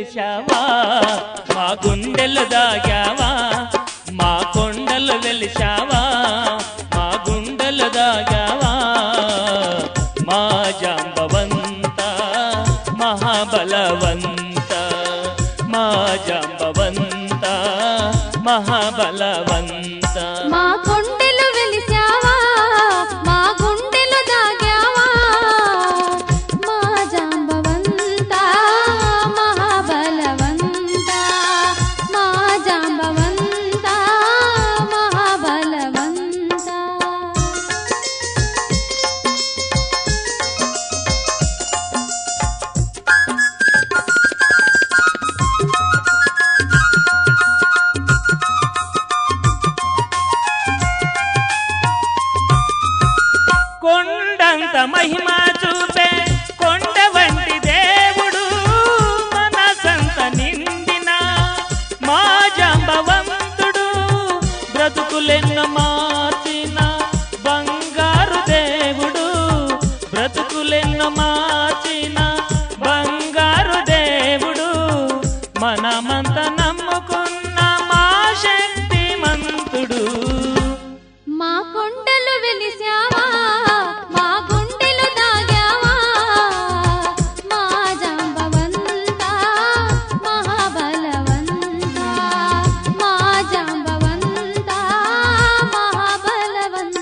వెలిశావా మా గుండెలు దాగావా మా కొండలు వెలిశావా మా గుండెలు దాగావా మా జాంబవంత మహాబలవంత మా జాంబవంత మహాబలవంత మా కొండెలు వెలిశావా మా గుండెలు దాగావా మా జాంబవంత మహాబలవంత మా జాంబవంత మహాబలవంత కొండంత మహిమ చూపే కొండ వంటి దేవుడు మనసంత నిండిన మా జాంబవంతుడు బ్రతుకులెన్నో మార్చిన బంగారు దేవుడు బ్రతుకులెన్నో మార్చిన బంగారు దేవుడు మనమంత నమ్ముకున్న మా శక్తిమంతుడు మా కొండలు వెలిశావా మా గుండెలు దాగావా మా జాంబవంత మహాబలవంత మా జాంబవంత మహాబలవంత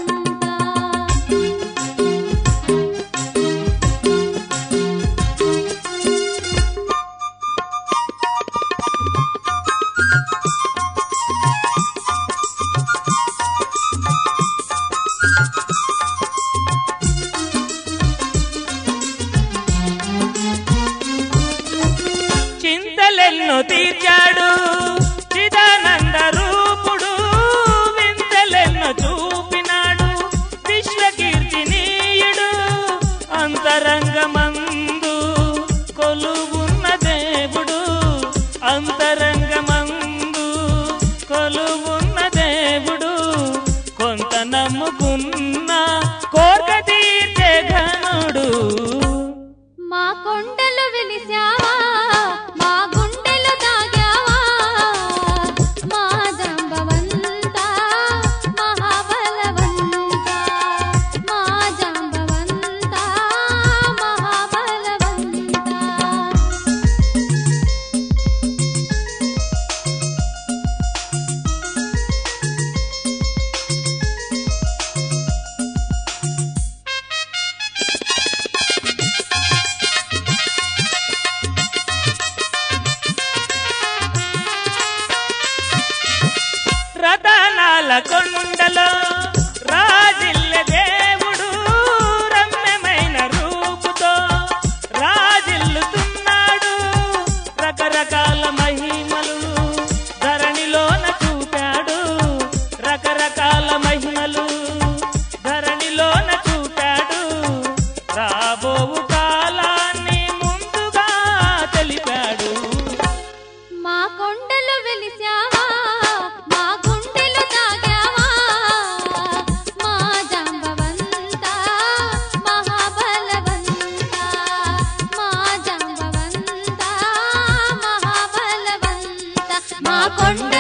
చింతలెన్నో తీర్చాడు చిదానంద రూపుడు వింతలెన్నో చూపినాడు విశ్వకీర్తినీయుడు అంతరంగమందు కొలువున్న దేవుడు అంతరంగమందు కొలువున్న దేవుడు కొంత నమ్ముకున్న కోర్క తీర్చే ఘనుడు మా కొండలు వెలిశావా మా గుండెలు దాగావా మా జాంబవంత మహాబలవంత మా జాంబవంత మహాబలవంత రతనాల కొండలో రాజిల్లె దేవుడు రమ్యమైన రూపుతో రాజిల్లుతున్నాడు రకరకాల మహిమలు ధరణిలోన చూపాడు రకరకాల మహిమలు ధరణిలోన చూపాడు రాబోవు కాలాన్ని ముందుగా తెలిపాడు మా కొండలు వెలిశావా మా గుండెలు దాగావా మా జాంబవంత మహాబలవంత మా జాంబవంత మహాబలవంత మా కొండ